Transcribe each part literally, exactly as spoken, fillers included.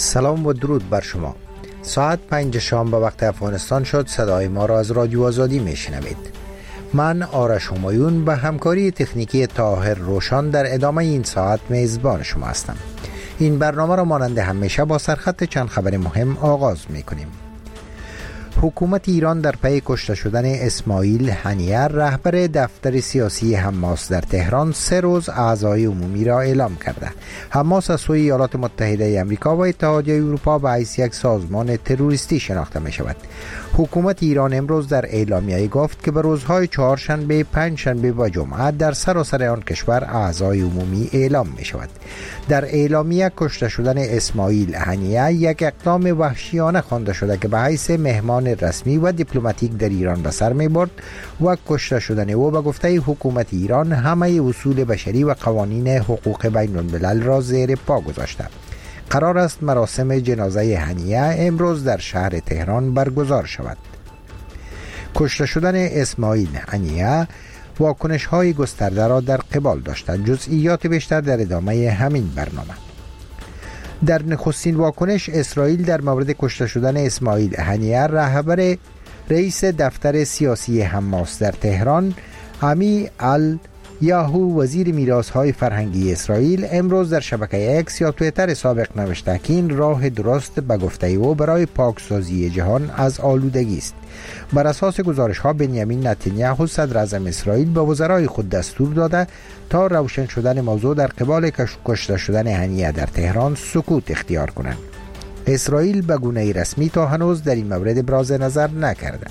سلام و درود بر شما. ساعت پنج شام به وقت افغانستان شد. صدای ما را از رادیو آزادی میشنوید. من آرش همایون به همکاری تکنیکی طاهر روشان در ادامه این ساعت میزبان شما هستم. این برنامه را مانند همیشه با سرخط چند خبر مهم آغاز میکنیم. حکومت ایران در پی کشته شدن اسماعیل هنیه رهبر دفتر سیاسی حماس در تهران سه روز اعضای عمومی را اعلام کرده. حماس از سوی ایالات متحده آمریکا و اتحادیه اروپا به حیث یک سازمان تروریستی شناخته می شود. حکومت ایران امروز در اعلامیه گفت که به روزهای چهارشنبه، پنجشنبه و جمعه در سراسر آن کشور اعضای عمومی اعلام می شود. در اعلامیه کشته شدن اسماعیل هنیه یک اقدام وحشیانه خوانده شده که به حیث مهمان رسمی و دیپلماتیک در ایران به سر می برد و کشته شدن او به گفته حکومت ایران همه اصول بشری و قوانین حقوق بین الملل را زیر پا گذاشته. قرار است مراسم جنازه هنیه امروز در شهر تهران برگزار شود. کشته شدن اسماعیل هنیه واکنش های گسترده را در قبال داشتند. جزئیات بیشتر در ادامه همین برنامه. در نخستین واکنش اسرائیل در مورد کشته شدن اسماعیل هنیه رهبر رئیس دفتر سیاسی حماس در تهران عمی ال یاهو وزیر میراث‌های فرهنگی اسرائیل امروز در شبکه اکس یا توییتر سابق نوشته که این راه درست به گفته او برای پاکسازی جهان از آلودگی است. بر اساس گزارش‌ها بنیامین نتانیاهو صدر اعظم اسرائیل به وزرای خود دستور داده تا روشن شدن موضوع در قبال کشته شدن هنیه در تهران سکوت اختیار کنند. اسرائیل به گونه رسمی تا هنوز در این مورد ابراز نظر نکرده.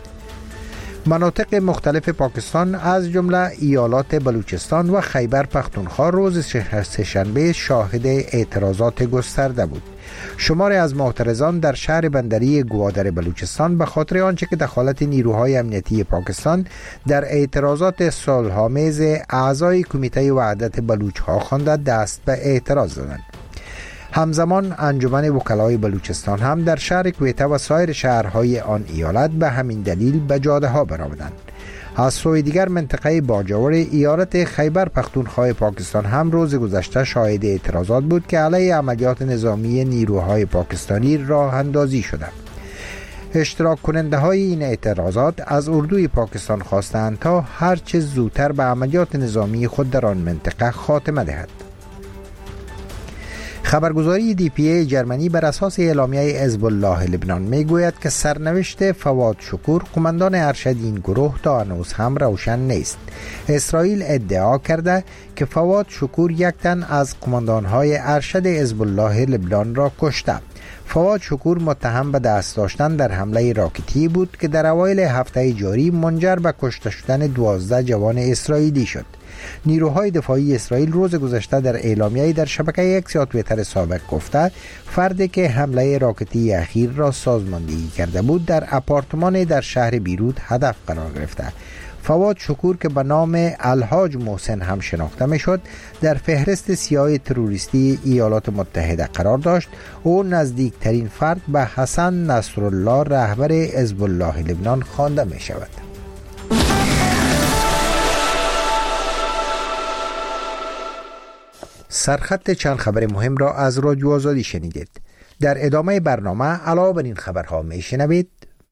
مناطق مختلف پاکستان از جمله ایالات بلوچستان و خیبر پختونخوا روز سه‌شنبه شاهد اعتراضات گسترده بود. شماری از معترضان در شهر بندری گوادر بلوچستان به خاطر آنچه که دخالت نیروهای امنیتی پاکستان در اعتراضات صلح‌آمیز اعضای کمیته وحدت بلوچ‌ها خوانده دست به اعتراض زدند. همزمان انجمن وکلای بلوچستان هم در شهر کویته و سایر شهرهای آن ایالت به همین دلیل به جاده ها برآمدند. از سوی دیگر منطقه باجوور ایالت خیبر پختونخوا پاکستان هم روز گذشته شاهد اعتراضات بود که علیه عملیات نظامی نیروهای پاکستانی راه اندازی شده. اشتراک کننده های این اعتراضات از اردوی پاکستان خواستند تا هرچه زودتر به عملیات نظامی خود در آن منطقه خاتمه دهد. خبرگزاری دی پی ای جرمنی بر اساس اعلامیه حزب الله لبنان میگوید که سرنوشت فواد شکور قماندان ارشد این گروه تا هنوز هم روشن نیست. اسرائیل ادعا کرده که فواد شکور یک تن از قماندانهای ارشد حزب الله لبنان را کشته. فواد شکور متهم به دست داشتن در حمله راکتی بود که در اوایل هفته جاری منجر به کشته شدن دوازده جوان اسرائیلی شد. نیروهای دفاعی اسرائیل روز گذشته در اعلامیه‌ای در شبکه اکس یا توییتر سابق گفته فردی که حمله راکتی اخیر را سازماندهی کرده بود در آپارتمان در شهر بیروت هدف قرار گرفته. فواد شکور که به نام الحاج محسن هم شناخته میشد در فهرست سیاه تروریستی ایالات متحده قرار داشت. او نزدیکترین فرد به حسن نصرالله رهبر حزب الله لبنان خوانده می شود. سرخط چند خبر مهم را از رادیو آزادی شنیدید. در ادامه برنامه علاوه بر این خبرها می شنوید: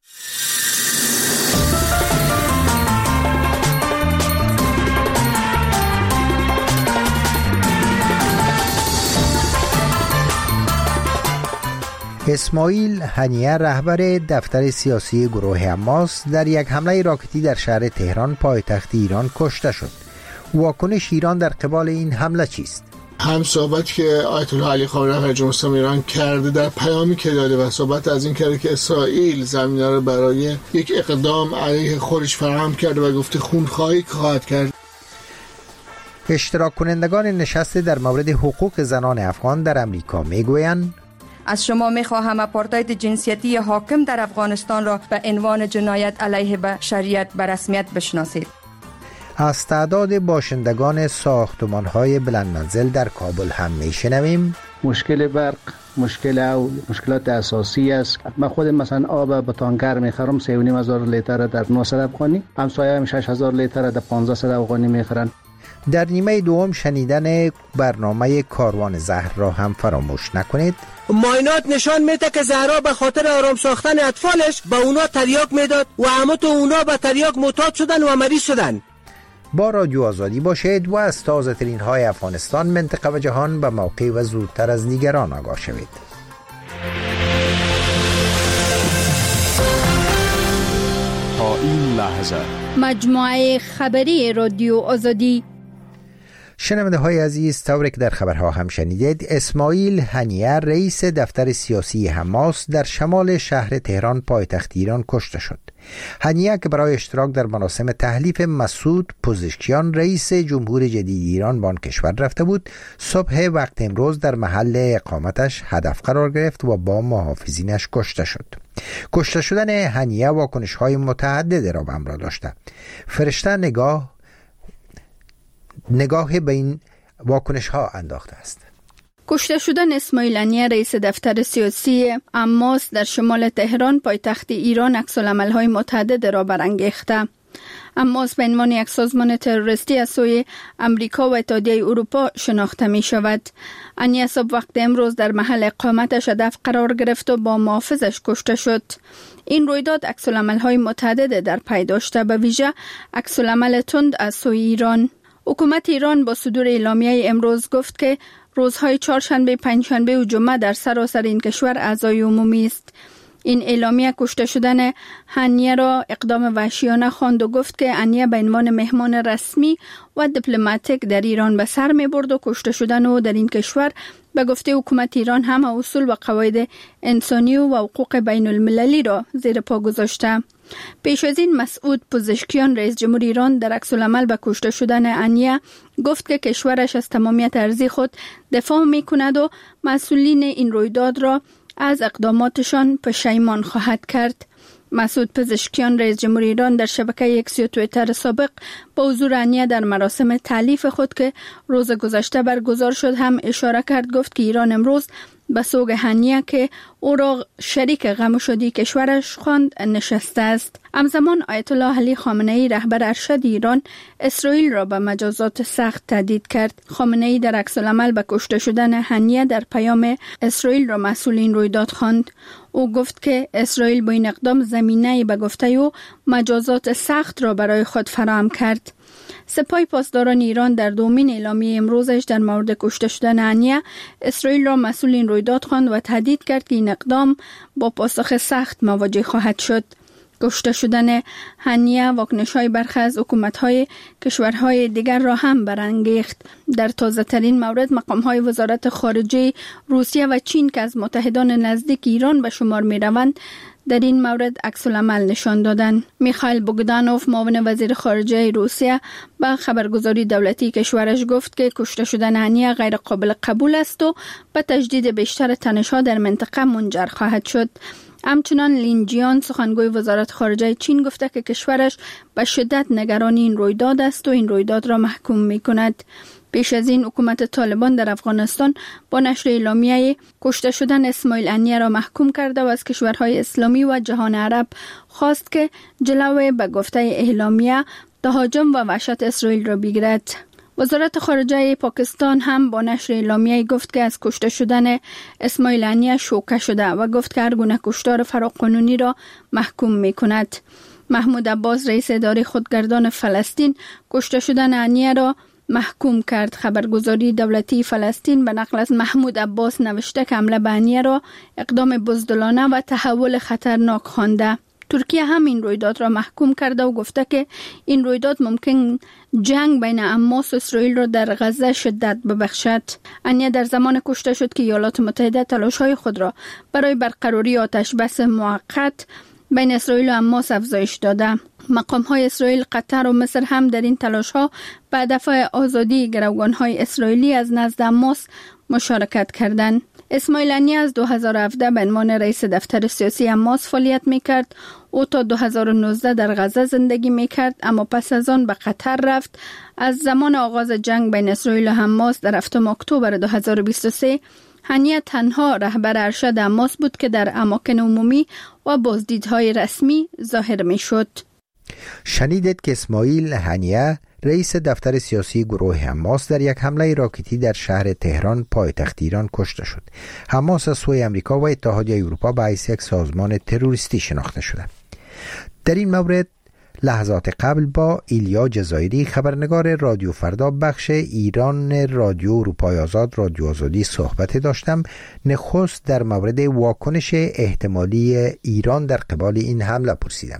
اسماعیل هنیه رهبر دفتر سیاسی گروه حماس در یک حمله راکتی در شهر تهران پایتخت ایران کشته شد. واکنش ایران در قبال این حمله چیست؟ هم صحبت که آیت الله علی خامنه‌ای رهبر جمهوری اسلامی ایران کرده در پیامی که داده و صحبت از این کرده که اسرائیل زمینه را برای یک اقدام علیه خودش فراهم کرده و گفته خونخواهی خواهد کرد. اشتراک کنندگان نشست در مورد حقوق زنان افغان در امریکا میگویند از شما میخواهم آپارتاید جنسیتی حاکم در افغانستان را به عنوان جنایت علیه بشریت به رسمیت بشناسید. از تعداد باشندگان ساختمان‌های بلند منزل در کابل هم میشنویم مشکل برق، مشکل او مشکلات اساسی است. من خود مثلا آب بتانگر میخرم سه و نیم هزار لیتر در نهصد افغانی، همسایه هم شش هزار لیتر در پانزده صد افغانی میخرن. در نیمه دوم شنیدن برنامه کاروان زهر را هم فراموش نکنید. ماینات نشان میده که زهرا به خاطر آرام ساختن اطفالش به اونا تریاک میداد و همه تو اونا به تریاک معتاد شدن و مریض شدن. با رادیو آزادی باشید و از تازه ترین های افغانستان، منطقه و جهان به موقع و زودتر از دیگران آگاه شوید. تا این لحظه مجموعه خبری رادیو آزادی. شنونده های عزیز، طوری که در خبرها هم شنیدید، اسماعیل هنیه رئیس دفتر سیاسی حماس در شمال شهر تهران پایتخت ایران کشته شد. هنیه که برای اشتراک در مراسم تحلیف مسعود پزشکیان رئیس جمهور جدید ایران به آن کشور رفته بود، صبح وقت امروز در محل اقامتش هدف قرار گرفت و با محافظینش کشته شد. کشته شدن هنیه واکنش های متعدد را به همراه داشته. فرشته نگاه نگاه به این واکنش ها انداخته است. کشته شدن اسماعیل هنیه رئیس دفتر سیاسی حماس در شمال تهران پایتخت ایران عکس‌العمل های متعدد را برانگیخته. حماس به عنوان یک سازمان تروریستی از سوی امریکا و اتحادیه اروپا شناخته می شود. هنیه صبح وقت امروز در محل اقامتش هدف قرار گرفت و با محافظش کشته شد. این رویداد عکس‌العمل های متعدد در پی داشته، به ویژه عکس‌العمل تند از سوی ایران. حکومت ایران با صدور اعلامیه امروز گفت که روزهای چهارشنبه، پنجشنبه و جمعه در سراسر این کشور اعضای عمومی است. این اعلامیه کشته شدن هنیه را اقدام وحشیانه خواند و گفت که هنیه به عنوان مهمان رسمی و دیپلماتیک در ایران به سر می برد و کشته شدن او در این کشور به گفته حکومت ایران همه اصول و قواعد انسانی و حقوق بین المللی را زیر پا گذاشته. پیش از این مسعود پزشکیان رئیس جمهور ایران در عکس‌العمل به کشته شدن هنیه گفت که کشورش از تمامیت ارضی خود دفاع می کند و مسئولین این رویداد را از اقداماتشان پشیمان خواهد کرد. مسعود پزشکیان رئیس جمهور ایران در شبکه اکس و توییتر سابق با حضور هنیه در مراسم تحلیف خود که روز گذشته برگزار شد هم اشاره کرد. گفت که ایران امروز به سوگ هنیه که او را شریک غم و شادی کشورش خواند نشسته است. همزمان آیت الله علی خامنه ای رهبر ارشد ایران اسرائیل را به مجازات سخت تهدید کرد. خامنه ای در عکس‌العمل به کشته شدن هنیه در پیام اسرائیل را مسئول این رویداد خواند. او گفت که اسرائیل با این اقدام زمینه به گفته او مجازات سخت را برای خود فراهم کرد. سپاه پاسداران ایران در دومین اعلامیه امروزش در مورد کشته شدن هنیه اسرائیل را مسئول این رویداد خواند و تهدید کرد که این اقدام با پاسخ سخت مواجه خواهد شد. کشته شدن هنیه واکنش‌های برخی از حکومت‌های کشورهای دیگر را هم برانگیخت. در تازه‌ترین مورد مقام‌های وزارت خارجه روسیه و چین که از متحدان نزدیک ایران به شمار می‌روند در این مورد عکس‌العمل نشان دادند. میخائیل بوگدانوف معاون وزیر خارجه روسیه به خبرگزاری دولتی کشورش گفت که کشته شدن هنیه غیر قابل قبول است و به تجدید بیشتر تنش‌ها در منطقه منجر خواهد شد. همچنان لین جیان سخنگوی وزارت خارجه چین گفته که کشورش به شدت نگران این رویداد است و این رویداد را محکوم می‌کند. پیش از این حکومت طالبان در افغانستان با نشر اعلامیه کشته شدن اسماعیل هنیه را محکوم کرده و از کشورهای اسلامی و جهان عرب خواست که جلوی به گفته اعلامیه تهاجم و وحشت اسرائیل را بگیرد. وزارت خارجه پاکستان هم با نشر اعلامیه گفت که از کشته شدن اسماعیل هنیه شوکه شده و گفت که هر گونه کشتار فراقانونی را محکوم می کند. محمود عباس رئیس اداره خودگردان فلسطین کشته شدن هنیه را محکوم کرد. خبرگزاری دولتی فلسطین به نقل از محمود عباس نوشته که حمله به هنیه را اقدام بزدلانه و تحول خطرناک خوانده. ترکیه هم این رویداد را محکوم کرده و گفته که این رویداد ممکن جنگ بین حماس و اسرائیل را در غزه شدت ببخشد. هنیه در زمان کشته شد که ایالات متحده تلاش‌های خود را برای برقراری آتش بس موقت بین اسرائیل و حماس افزایش داده. مقام‌های اسرائیل، قطر و مصر هم در این تلاش‌ها به هدف آزادی گروگان‌های اسرائیلی از نزد حماس مشارکت کردند. اسماعیل هنیه از دو هزار و هفده به عنوان رئیس دفتر سیاسی حماس فعالیت می‌کرد. او تا دو هزار و نوزده در غزه زندگی می‌کرد، اما پس از آن به قطر رفت. از زمان آغاز جنگ بین اسرائیل و حماس در هفتم اکتبر دو هزار و بیست و سه هنیه تنها رهبر ارشد حماس بود که در اماکن عمومی و بازدیدهای رسمی ظاهر می‌شد. شنیدید که اسماعیل هنیه رئیس دفتر سیاسی گروه حماس در یک حمله راکتی در شهر تهران پایتخت ایران کشته شد. حماس از سوی امریکا و اتحادیه اروپا به حیث یک سازمان تروریستی شناخته شده. در این مورد لحظات قبل با ایلیا جزایری خبرنگار رادیو فردا بخش ایران رادیو اروپای آزاد رادیو آزادی صحبت داشتم. نخست در مورد واکنش احتمالی ایران در قبال این حمله پرسیدم.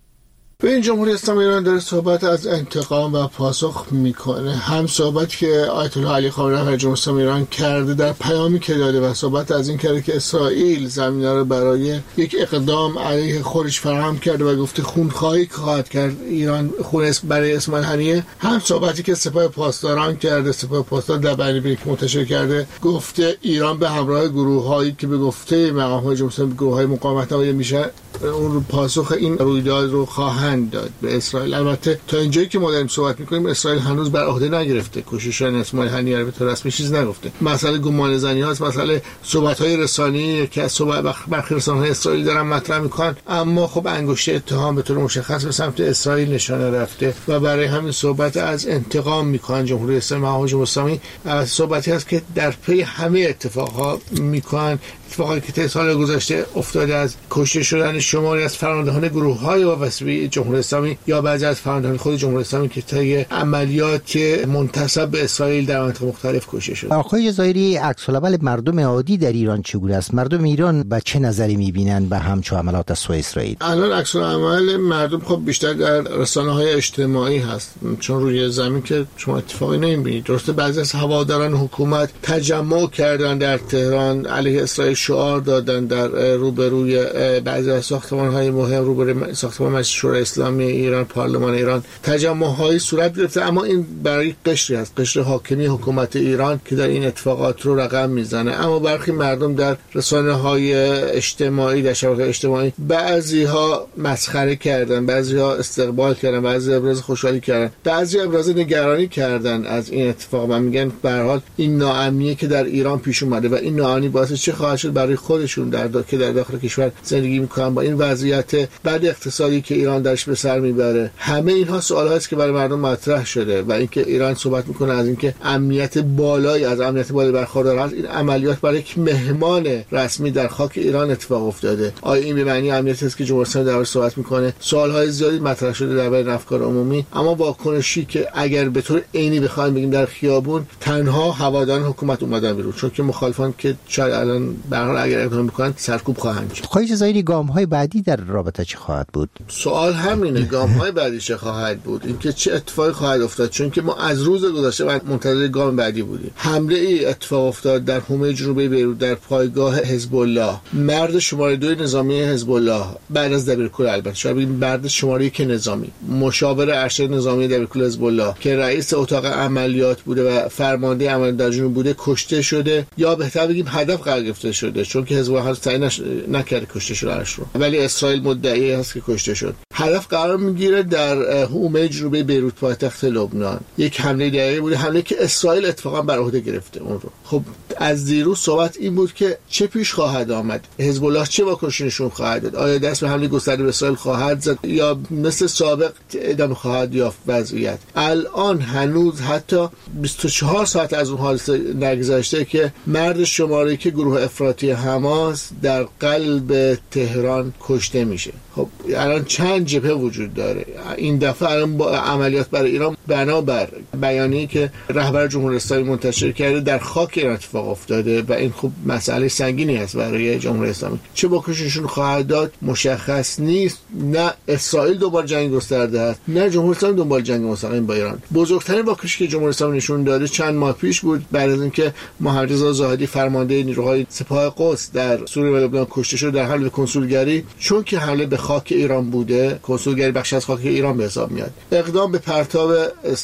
به این جمهوری اسلامی ایران داره صحبت از انتقام و پاسخ میکنه. هم صحبتی که آیت الله علی خامنه‌ای رهبر جمهوری اسلامی ایران کرده در پیامی که داده و صحبت از این کرده که اسرائیل زمینه رو برای یک اقدام علیه خودش فراهم کرده و گفته خونخواهی خواهد کرد ایران خون برای اسماعیل هنیه. هم صحبتی که سپاه پاسداران کرده، سپاه پاسدار در بیانیه‌ای که منتشر کرده گفته ایران به همراه گروه‌هایی که به گفته مقام‌های جمهوری اسلامی گروه‌های مقاومت نمایی میشه اون پاسخ این رویداد رو خواهند داد به اسرائیل. البته تا اینجایی که ما داریم صحبت میکنیم اسرائیل هنوز بر عهده نگرفته کشتن اسماعیل هنیه رو به طور رسمی چیز نگفته. مسئله گمان زنی هاست، مسئله صحبت‌های رسانه‌ای که از صحبت برخی رسانه‌های اسرائیل دارن مطرح میکنن، اما خب انگشت اتهام به طور مشخص به سمت اسرائیل نشانه رفته و برای همین صحبت از انتقام میکنن جمهوری اسلامی و جمهوری اسلامی. صحبتی هست که در پی همه اتفاقها میکنن، اتفاقی که طی سال گذشته افتاده از کشته شدن شماری از فرماندهان گروه‌های وابسته به جمهوری اسلامی یا بعضی از فرماندهان خود جمهوری اسلامی که طی عملیات منتسب به اسرائیل در مناطق مختلف کشته شد. آقای جزایری، عکس‌العمل مردم عادی در ایران چگونه است؟ مردم ایران به چه نظری می‌بینند به همچون عملات از سوی اسرائیل؟ الان عکس‌العمل مردم خب بیشتر در رسانه‌های اجتماعی هست، چون روی زمین که شما اتفاقی نمی‌بینید. درسته بعضی از هواداران حکومت تجمع کردن در تهران علیه اسرائیل، شعار دادن در روبروی بعضی از ساختمان‌های مهم، روبروی ساختمان مجلس شورای اسلامی ایران، پارلمان ایران تجمع‌هایی صورت گرفته، اما این برای قشری است، قشر حاکمی حکومت ایران که در این اتفاقات رو رقم میزنه. اما برخی مردم در رسانه‌های اجتماعی، در شبکه‌های اجتماعی بعضی‌ها مسخره کردن، بعضی‌ها استقبال کردن، بعضی ابراز خوشحالی کردن، بعضی ابراز نگرانی کردن از این اتفاق و میگن به هر حال این ناامنی که در ایران پیش اومده و این ناامنی باعث چه خواهد شد برای خودشون در دا... که در داخل کشور زندگی میکنن با این وضعیت بد اقتصادی که ایران درش به سر میبره. همه اینها سوال هست که برای مردم مطرح شده و اینکه ایران صحبت میکنه از اینکه امنیت بالایی از امنیت بالایی برخوردار هست. این عملیات برای یک مهمان رسمی در خاک ایران اتفاق افتاده. آیا این به معنی امنیتی است که جمهوری اسلامی دربارش صحبت میکنه؟ سوال های زیادی مطرح شده در بین افکار عمومی، اما واکنشی که اگر به طور عینی بخوایم بگیم در خیابون تنها هواداران حکومت اومدن بیرون، چون که مخالفان که شاید الان به هر حال اگر اقدام بکنن سرکوب خواهند شد. آقای جزایری، گام‌های بعدی در رابطه چه خواهد بود؟ سوال همینه، گام‌های بعدی چه خواهد بود، اینکه چه اتفاقی خواهد افتاد، چون که ما از روز گذشته منتظر گام بعدی بودیم. حمله ای اتفاق افتاد در حومه جنوبی بیروت در پایگاه حزب الله. مرد شماره دو نظامی حزب الله بعد از دبیرکل، البته شاید بگیم مرد شماره یک نظامی، مشاور ارشد نظامی دبیرکل حزب الله که رئیس اتاق عملیات بوده و فرمانده عملیات در جنوب بوده کشته شده، یا بهتر بگیم هدف قرار گرفته شده، چون که حزب الله هنوز تعیین نکرده کشته شدنش رو، ولی اسرائیل مدعی هست که کشته شد. هدف قرار میگیره در حومه جنوبی بیروت پایتخت لبنان. یک حمله دقیقی بوده، حمله که اسرائیل اتفاقا بر عهده گرفته اون رو. خب از دیروز صحبت این بود که چه پیش خواهد آمد، حزب الله چه واکنشی نشون خواهد داد، آیا دست به حمله گسترده به اسرائیل خواهد زد یا مثل سابق ادامه خواهد یافت وضعیت. الان هنوز حتی بیست و چهار ساعت از اون حادثه نگذشته که مرد شماره که گروه افراطی حماس در قلب تهران کشته میشه. خب الان چند جبهه وجود داره. این دفعه الان با عملیات برای ایران بنابر بیانیه‌ای که رهبر جمهوری اسلامی منتشر کرده در خاک ایران اتفاق افتاده و این خب مسئله سنگینی است برای جمهوری اسلامی. چه واکنششون خواهد داد مشخص نیست. نه اسرائیل دنبال جنگ گسترده است، نه جمهوری اسلامی دنبال جنگ مستقیم با ایران. بزرگترین واکنشی که جمهوری اسلامی نشون داده چند ماه پیش بود، بعد از اینکه محمد رضا زاهدی فرمانده نیروهای سپاه قدس در سوریه و لبنان کشته شد در حمله به کنسولگری، چون که حمله به خاک ایران بوده، کنسولگری بخش از خاک ایران به حساب میاد، اقدام به پرتاب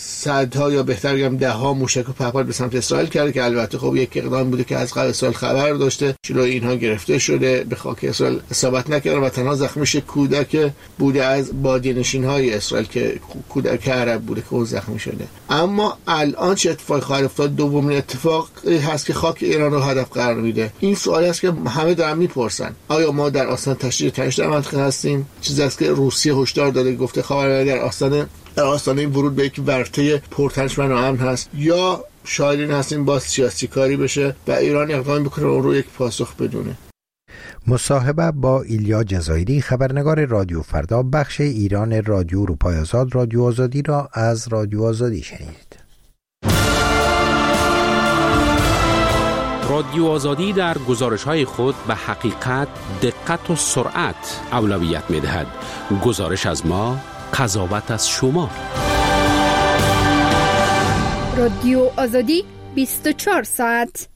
صدها یا بهتر بگم ده ها موشک و پهپاد به سمت اسرائیل کرده که البته خب یک اقدام بوده که از قبل اسرائیل خبر داشته، جلوی اینها گرفته شده، به خاک اسرائیل اصابت نکرده و تنها زخمی شه کودک بوده از بادیه‌نشین‌های اسرائیل که کودک عرب بوده که زخمی شده. اما الان چه اتفاقی خواهد افتاد؟ دومین اتفاق هست که خاک ایران رو هدف قرار میده. این سوالی است که همه دارن میپرسن، آیا ما در آستانه تشدید تنش در منطقه هستیم؟ چیزی است که روسیه هشدار داده، گفته خبرنگاری در آستانه در آستانه ورود به یک ورطه پرتنشمن و امن هست، یا شاید هستیم با سیاسی کاری بشه و ایران اقدام بکنه اون رو یک پاسخ بدونه. مصاحبه با ایلیا جزایری، خبرنگار رادیو فردا، بخش ایران رادیو اروپای آزاد، رادیو آزادی را از رادیو آزادی شنیدید. رادیو آزادی در گزارش‌های خود به حقیقت، دقت و سرعت اولویت می‌دهد. گزارش از ما، قضاوت از شما. رادیو آزادی بیست و چهار ساعت.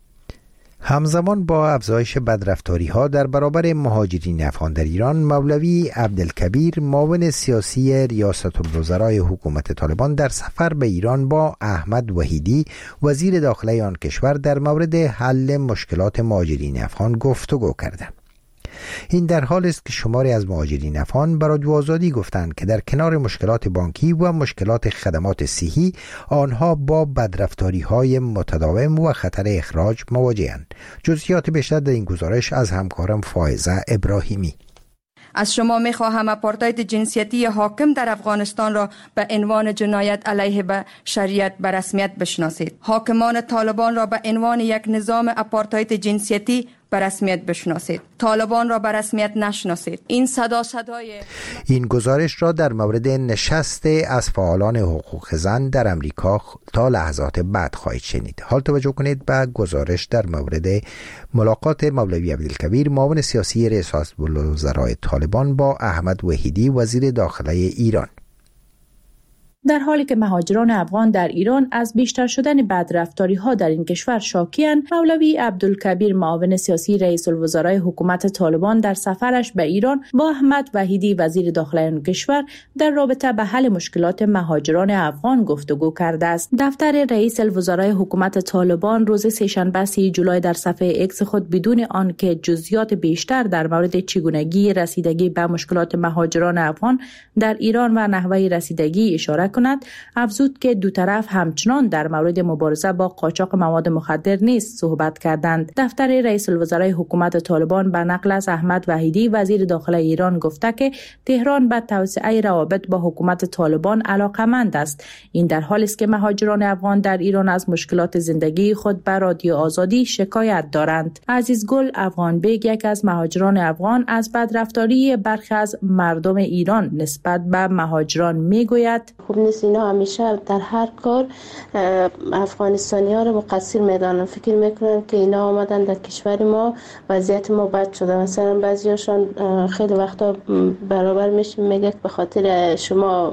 همزمان با افزایش بدرفتاری‌ها در برابر مهاجرین افغان در ایران، مولوی عبدالکبیر، معاون سیاسی ریاست الوزرای حکومت طالبان، در سفر به ایران با احمد وحیدی، وزیر داخلی آن کشور، در مورد حل مشکلات مهاجرین افغان گفتگو کردند. این در حالی است که شماری از مهاجرین افغان به رادیو آزادی گفتند که در کنار مشکلات بانکی و مشکلات خدمات صحی، آنها با بدرفتاری‌های متداوم و خطر اخراج مواجه‌اند. جزئیات بیشتر در این گزارش از همکارم فائزه ابراهیمی. از شما می خواهم آپارتاید جنسیتی حاکم در افغانستان را به عنوان جنایت علیه به شریعت به رسمیت بشناسید. حاکمان طالبان را به عنوان یک نظام آپارتاید جنسیتی به رسمیت بشناسید. طالبان را به رسمیت نشناسید. این صدا صدای این گزارش را در مورد نشست از فعالان حقوق زن در امریکا تا لحظات بعد خواهید شنید. حال توجه کنید به گزارش در مورد ملاقات مولوی عبدالکبیر، معاون سیاسی ریاست الوزرای طالبان، با احمد وحیدی، وزیر داخلی ایران. در حالی که مهاجران افغان در ایران از بیشتر شدن بدرفتاری‌ها در این کشور شاکی‌اند، مولوی عبدالکبیر، معاون سیاسی رئیس الوزرای حکومت طالبان، در سفرش به ایران با احمد وحیدی، وزیر داخلی آن کشور، در رابطه به حل مشکلات مهاجران افغان گفتگو کرده است. دفتر رئیس الوزرای حکومت طالبان روز سه‌شنبه سی جولای در صفحه ایکس خود بدون آنکه جزئیات بیشتر در مورد چگونگی رسیدگی به مشکلات مهاجران افغان در ایران و نحوه رسیدگی اشاره کند، افزود که دو طرف همچنان در مورد مبارزه با قاچاق مواد مخدر نیز صحبت کردند. دفتر رئیس الوزرای حکومت طالبان به نقل از احمد وحیدی، وزیر داخلی ایران، گفته که تهران به توسعه روابط با حکومت طالبان علاقه‌مند است. این در حالی است که مهاجران افغان در ایران از مشکلات زندگی خود به رادیو آزادی شکایت دارند. عزیزگل افغان بیگ، یک از مهاجران افغان، از بدرفتاری برخی از مردم ایران نسبت به مهاجران میگوید: نیست. اینا همیشه در هر کار افغانستانی ها رو مقصر میدانن. فکر میکنن که اینا آمدن در کشور ما، وضعیت ما بد شده. مثلا بعضیاشون خیلی وقتا برابر میشه میگه به خاطر شما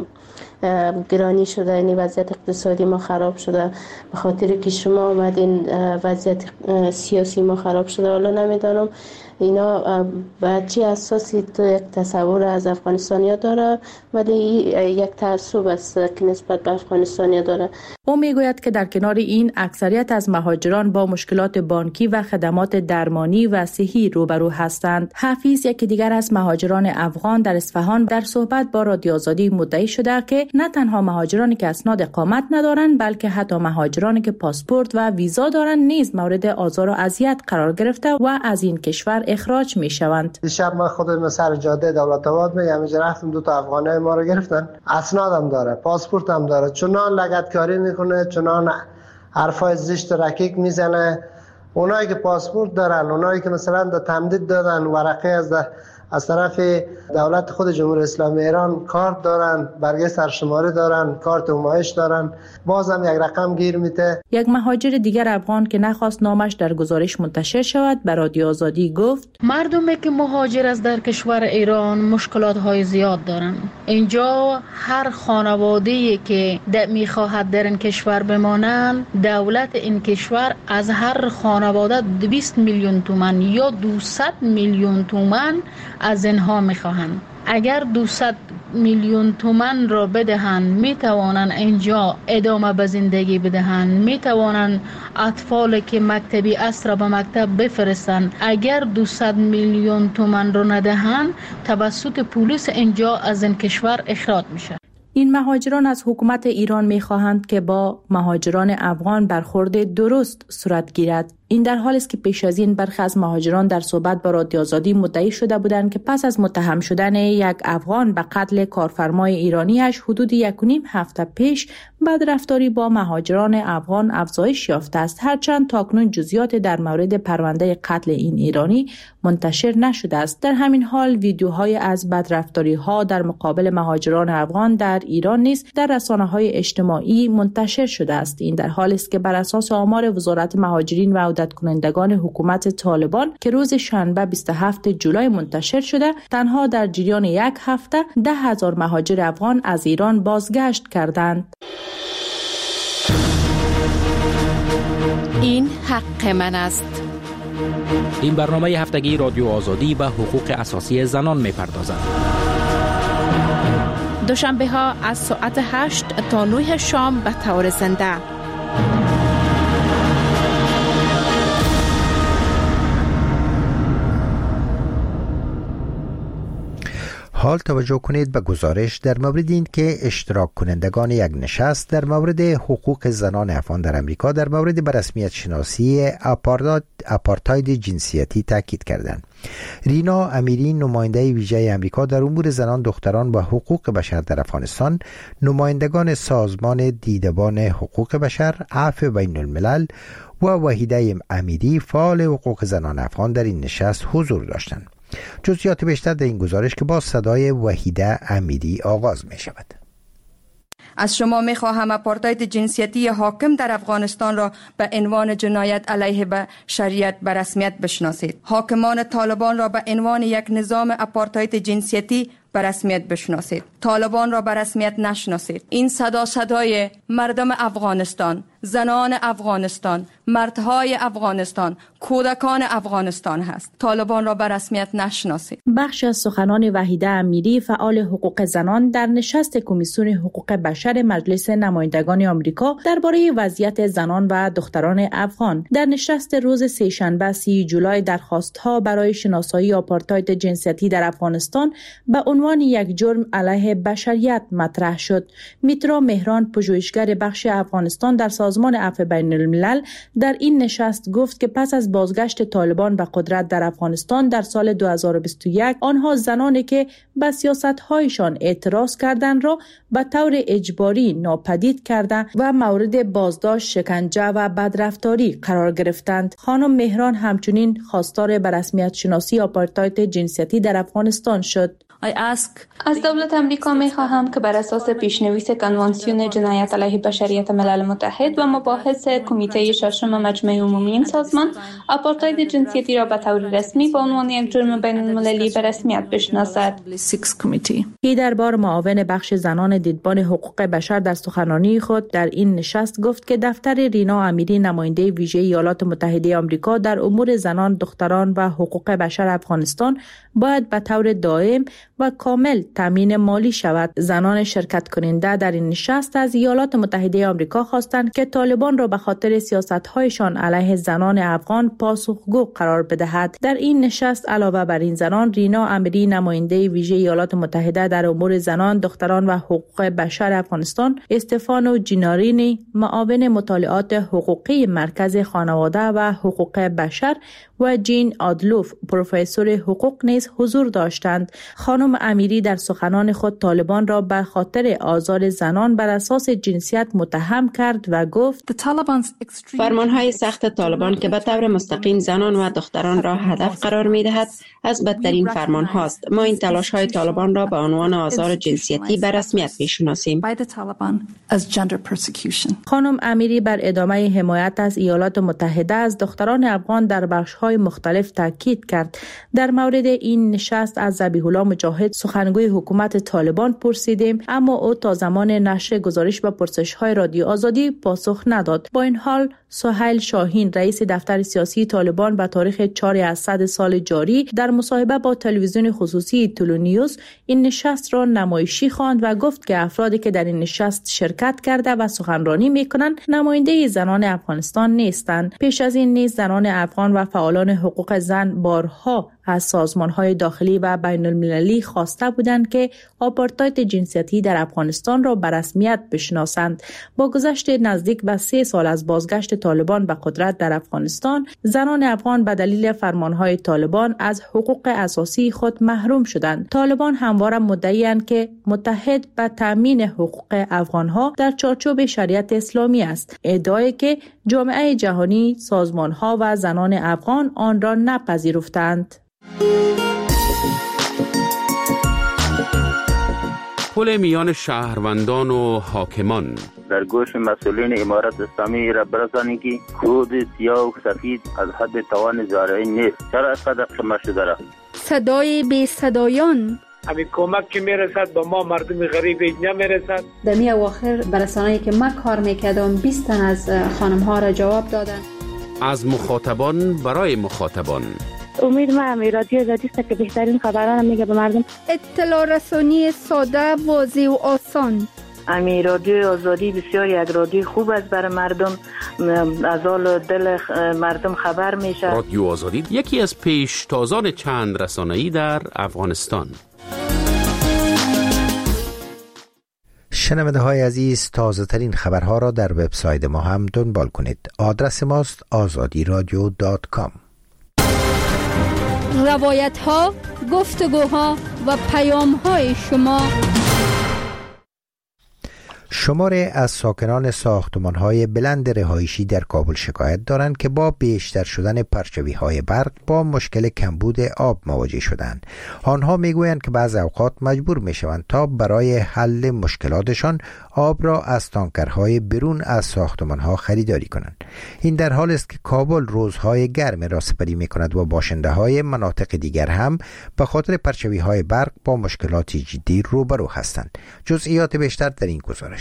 گرانی شده، یعنی وضعیت اقتصادی ما خراب شده، به خاطر که شما آمدین وضعیت سیاسی ما خراب شده. حالا نمیدانم اینا به چه اساسی تو یک تصور از افغانستانیا داره، ولی یک تعصب است که نسبت به افغانستانیا داره. او میگوید که در کنار این، اکثریت از مهاجران با مشکلات بانکی و خدمات درمانی و صحی روبرو هستند. حفیظ، یکی دیگر از مهاجران افغان در اصفهان، در صحبت با رادیو آزادی مدعی شده که نه تنها مهاجرانی که اسناد اقامت ندارند، بلکه حتی مهاجرانی که پاسپورت و ویزا دارند نیز مورد آزار و اذیت قرار گرفته و از این کشور اخراج می شوند. دیشب من خودم سر جاده دولت آباد می همینجا رفتم، دو تا افغانای ما رو گرفتن. اسنادم داره، پاسپورت هم داره، چنان لگدکاری میکنه، چنان حرفای زشت و رکیک میزنه. اونایی که پاسپورت دارن، اونایی که مثلا در تمدید دادن ورقه از ده از طرف دولت خود جمهوری اسلامی ایران کارت دارن، برگه سرشماری دارن، کارت همایش دارن، بازم یک رقم گیر میده. یک مهاجر دیگر افغان که نخواست نامش در گزارش منتشر شود به رادیو آزادی گفت: مردمی که مهاجر از در کشور ایران مشکلات های زیاد دارن. اینجا هر خانواده‌ای که میخواهد در این کشور بمانند، دولت این کشور از هر خانواده دویست میلیون تومان یا دویست میلیون تومان از اینها میخواهند. اگر دویست میلیون تومان را بدهند، میتوانند اینجا ادامه به زندگی بدهند، میتوانند اطفال که مکتبی است را به مکتب بفرستند. اگر دویست میلیون تومان را ندهند، توسط پلیس اینجا از این کشور اخراج میشه. این مهاجران از حکومت ایران میخواهند که با مهاجران افغان برخورد درست صورت گیرد. این در حالی است که پیش از این برخی از مهاجران در صحبت با رادیو آزادی مدعی شده بودند که پس از متهم شدن یک افغان به قتل کارفرمای ایرانیش حدود یک و نیم هفته پیش بدرفتاری با مهاجران افغان افزایش یافته است، هرچند تاکنون جزئیات در مورد پرونده قتل این ایرانی منتشر نشده است. در همین حال ویدیوهای از بدرفتاری ها در مقابل مهاجران افغان در ایران نیز در رسانه‌های اجتماعی منتشر شده است. این در حالی است که بر اساس آمار وزارت مهاجرین و عودت کنندگان حکومت طالبان که روز شنبه بیست و هفتم جولای منتشر شده، تنها در جریان یک هفته ده هزار مهاجر افغان از ایران بازگشت کردند. این حق من است. این برنامه هفتگی رادیو آزادی به حقوق اساسی زنان می‌پردازد. دوشنبه ها از ساعت هشت تا نه شام به طور زنده. حال توجه کنید به گزارش در مورد این که اشتراک کنندگان یک نشست در مورد حقوق زنان افغان در امریکا در مورد به رسمیت شناسی آپارتاید جنسیتی تاکید کردند. رینا امیری، نماینده ویژه امریکا در امور زنان، دختران و حقوق بشر در افغانستان، نمایندگان سازمان دیدبان حقوق بشر، عفو بین الملل و وحیده امیری، فعال حقوق زنان افغان در این نشست حضور داشتند. جزئیات بیشتر در این گزارش که با صدای وحیده امیری آغاز می شود. از شما می خواهم آپارتاید جنسیتی حاکم در افغانستان را به عنوان جنایت علیه به شریعت به رسمیت بشناسید. حاکمان طالبان را به عنوان یک نظام آپارتاید جنسیتی به رسمیت بشناسید. طالبان را به رسمیت نشناسید. این صدا صدای مردم افغانستان، زنان افغانستان، مردهای افغانستان، کودکان افغانستان هست. طالبان را به رسمیت نشناسید. بخش از سخنان وحیده امیری، فعال حقوق زنان، در نشست کمیسیون حقوق بشر مجلس نمایندگان آمریکا درباره وضعیت زنان و دختران افغان. در نشست روز سه‌شنبه سی جولای درخواست‌ها برای شناسایی آپارتاید جنسیتی در افغانستان به عنوان یک جرم علیه بشریت مطرح شد. میترا مهران، پژوهشگر بخش افغانستان در سازمان عفو بین الملل، در این نشست گفت که پس از بازگشت طالبان به قدرت در افغانستان در سال دو هزار و بیست و یک، آنها زنانی که به سیاست‌هایشان اعتراض کردند را به طور اجباری ناپدید کردند و مورد بازداشت، شکنجه و بدرفتاری قرار گرفتند. خانم مهران همچنین خواستار به رسمیت شناسی آپارتاید جنسیتی در افغانستان شد. از دولت امریکا می خواهم که بر اساس پیشنویس کنوانسیون جنایت علیه بشریت ملل متحد و مباحث کمیته ششم مجمع عمومی این سازمان، آپارتاید جنسیتی را به طور رسمی به عنوان یک جرم بین المللی به رسمیت بشناسد. هیدر بار، معاون بخش زنان دیدبان حقوق بشر، در سخنرانی خود در این نشست گفت که دفتر رینا امیری، نماینده ویژه ایالات متحده آمریکا در امور زنان، دختران و حقوق بشر افغانستان، باید به طور دائم و کامل تامین مالی شود. زنان شرکت کننده در این نشست از ایالات متحده آمریکا خواستند که طالبان را به خاطر سیاست‌هایشان علیه زنان افغان پاسخگو قرار بدهد. در این نشست علاوه بر این زنان، رینا امیری، نماینده ویژه ایالات متحده در امور زنان، دختران و حقوق بشر افغانستان، استفانو جینارینی، معاون مطالعات حقوقی مرکز خانواده و حقوق بشر، و جین آدلوف، پروفسور حقوق نیز حضور داشتند. خانم امیری در سخنان خود طالبان را به خاطر آزار زنان بر اساس جنسیت متهم کرد و گفت فرمانهای سخت طالبان که به طور مستقیم زنان و دختران را هدف قرار می دهد از بدترین فرمان هاست. ما این تلاش های طالبان را به عنوان آزار جنسیتی به رسمیت می‌شناسیم. خانم امیری بر ادامه حمایت از ایالات متحده از دختران افغان در بخش‌های مختلف تاکید کرد. در مورد این نشست از ذبیح الله مجاهد، سخنگوی حکومت طالبان، پرسیدیم، اما او تا زمان نشر گزارش و پرسش‌های رادیو آزادی پاسخ نداد. با این حال سهیل شاهین، رئیس دفتر سیاسی طالبان، به تاریخ چهارم اسفند سال جاری در مصاحبه با تلویزیون خصوصی تولو نیوز این نشست را نمایشی خواند و گفت که افرادی که در این نشست شرکت کرده و سخنرانی می‌کنند نماینده زنان افغانستان نیستند. پیش از این نیز زنان افغان و فعالان حقوق زن بارها از سازمان‌های داخلی و بین المللی خواسته بودند که آپارتاید جنسیتی در افغانستان را به رسمیت بشناسند. با گذشت نزدیک به سه سال از بازگشت طالبان به قدرت در افغانستان، زنان افغان به دلیل فرمانهای طالبان از حقوق اساسی خود محروم شدند. طالبان همواره مدعی‌اند که متحد به تامین حقوق افغانها در چارچوب شریعت اسلامی است، ادعایی که جامعه جهانی، سازمانها و زنان افغان آن را نپذیرفتند. پل میان شهروندان و حاکمان در گوش مسئولین امارت اسلامی را برسانید که کود سیاه و سفید از حد توان زارعی نیست. چرا از قدر قمه شده را؟ صدای بی صدایان همین کمک که میرسد به ما مردم غریب اینجا میرسد. در می اواخر برسانه‌ای که ما کار میکردم بیست تن از خانم ها را جواب دادن. از مخاطبان برای مخاطبان. امید ما همی رادیو آزادی است که بهترین خبران میگه به مردم. اطلاع رسانی ساده، واضح و آسان. امی رادیو آزادی بسیار یک رادیو خوب است برای مردم، از حال دل مردم خبر میشه. رادیو آزادی یکی از پیشتازان چند رسانه‌ای در افغانستان. شنونده های عزیز، تازه ترین خبرها را در وبسایت ما هم دنبال کنید. آدرس ماست آزادی رادیو دات کام. روایت ها، گفتگوها و پیام های شما. شماره از ساکنان ساختمان‌های بلند رهایشی در کابل شکایت دارند که با بیشتر شدن پرچاوی‌های برق با مشکل کمبود آب مواجه شدند. آنها میگویند که بعض اوقات مجبور میشوند تا برای حل مشکلاتشان آب را از تانکرهای بیرون از ساختمان‌ها خریداری کنند. این در حالی است که کابل روزهای گرم را سپری می‌کند و باشنده‌های مناطق دیگر هم به خاطر پرچاوی‌های برق با مشکلات جدی روبرو هستند. جزئیات بیشتر در این گزارش.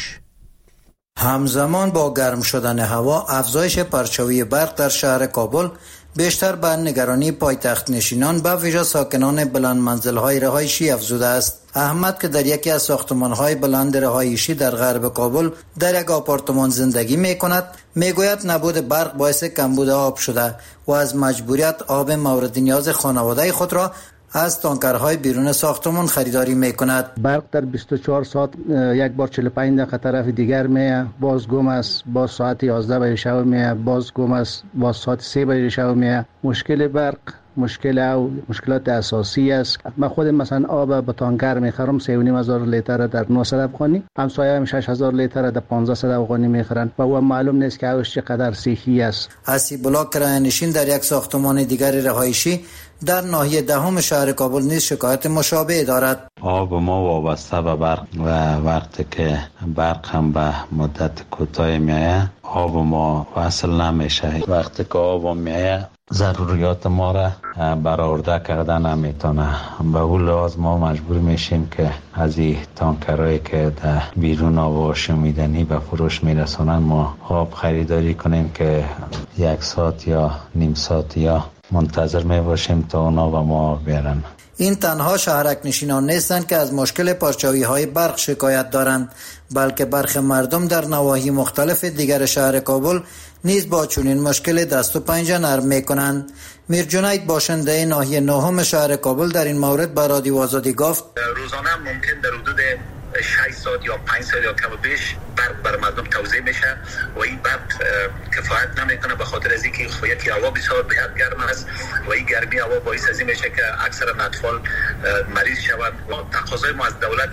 همزمان با گرم شدن هوا، افزایش پرچاوی برق در شهر کابل بیشتر بر نگرانی پایتخت نشینان به ویژه ساکنان بلند منزل‌های رهایشی افزوده است. احمد که در یکی از ساختمان‌های بلند رهایشی در غرب کابل در یک آپارتمان زندگی می‌کند، میگوید نبود برق باعث کمبود آب شده و از مجبوریت آب مورد نیاز خانواده خود را از تانکرهای بیرون ساختمان خریداری میکند. برق در بیست و چهار ساعت یک بار چهل و پنج دقیقه طرف دیگر میه، باز گم است، باز ساعت یازده بجه شب میه، باز گم است، باز ساعت سه بجه شب میه. مشکل برق مشکل او مشکلات اساسی است. من خود مثلا آب به تانکر میخرم سه و نیم هزار لیتر در نهصد افغانی، همسایه هم شش هزار لیتر در پانزده افغانی میخرن و او معلوم نیست که اوش چقدر صحی است. حسیب الله کرایه‌نشین در یک ساختمان دیگر رهایشی در ناحیه دهم شهر کابل نیز شکایت مشابه دارد. آب ما وابسته به برق و وقتی که برق هم به مدت کوتاه میایه آب ما وصل نمیشه. وقتی که آب میایه ضروریات ما را برآورده کردن نمیتونه. به اون لحاظ ما مجبور میشیم که از این تانکرهایی که در بیرون آب شومیدنی به فروش میرسونن ما آب خریداری کنیم که یک ساعت یا نیم ساعت یا منتظر می باشیم تا اونا به ما بیارن. این تنها شهرک نشینان نیستند که از مشکل پرچاوی های برق شکایت دارند، بلکه برخی مردم در نواحی مختلف دیگر شهر کابل نیز با چنین مشکل دست و پنجه نرم می کنند. میر جنید باشنده ناحیه نهم شهر کابل در این مورد به رادیو آزادی گفت: روزانه ممکن در حدود شش ساعت یا پنج ساعت یا کم و بیش برق بر مردم توزیع میشه و این برق کفایت نمیکنه به خاطر از اینکه یکی هوا بسیار بهت گرم است و این گرمی هوا باعث از این میشه که اکثر اطفال مریض شوند و تقاضای ما از دولت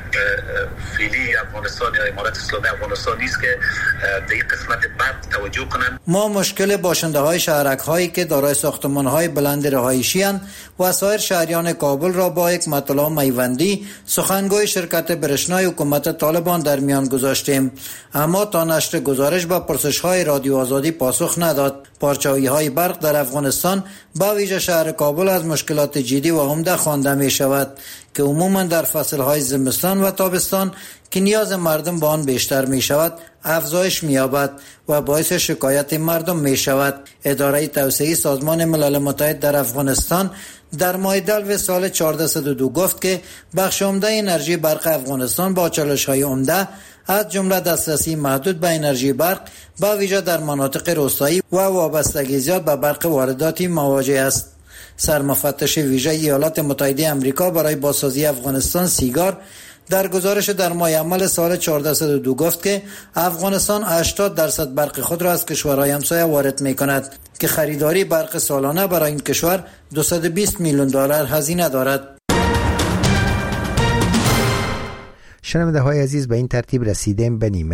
فعلی افغانستان یا امارت اسلامی افغانستان نیست که در این قسمت برق توجه کنند. ما مشکل باشنده های شهرک هایی که دارای ساختمان های بلند رهایشی اند و سایر شهریان کابل را با یک مطلع میوندی سخنگوی شرکت برشنای حکومت طالبان در میان گذاشتیم، اما تا نشر گزارش با پرسش های رادیو آزادی پاسخ نداد. پرچاوی های برق در افغانستان با ویژه شهر کابل از مشکلات جدی و عمده خوانده می شود که عموما در فصل های زمستان و تابستان که نیاز مردم به آن بیشتر می شود افزایش می یابد و باعث شکایت مردم می شود. اداره توسعه سازمان ملل متحد در افغانستان در ماه دلو سال چهارصد و دو گفت که بخش عمده انرژی برق افغانستان با چالش‌های عمده از جمله دسترسی محدود به انرژی برق با ویژه در مناطق روستایی و وابستگی زیاد به برق وارداتی مواجه است. سرمفتش ویژه ایالات متحده آمریکا برای بازسازی افغانستان سیگار در گزارش در ماه اول سال چهارصد و دو گفت که افغانستان هشتاد درصد برق خود را از کشورهای همسایه وارد می کند که خریداری برق سالانه برای این کشور دویست و بیست میلیون دلار هزینه دارد. شنونده های عزیز، به این ترتیب رسیدیم به نیمه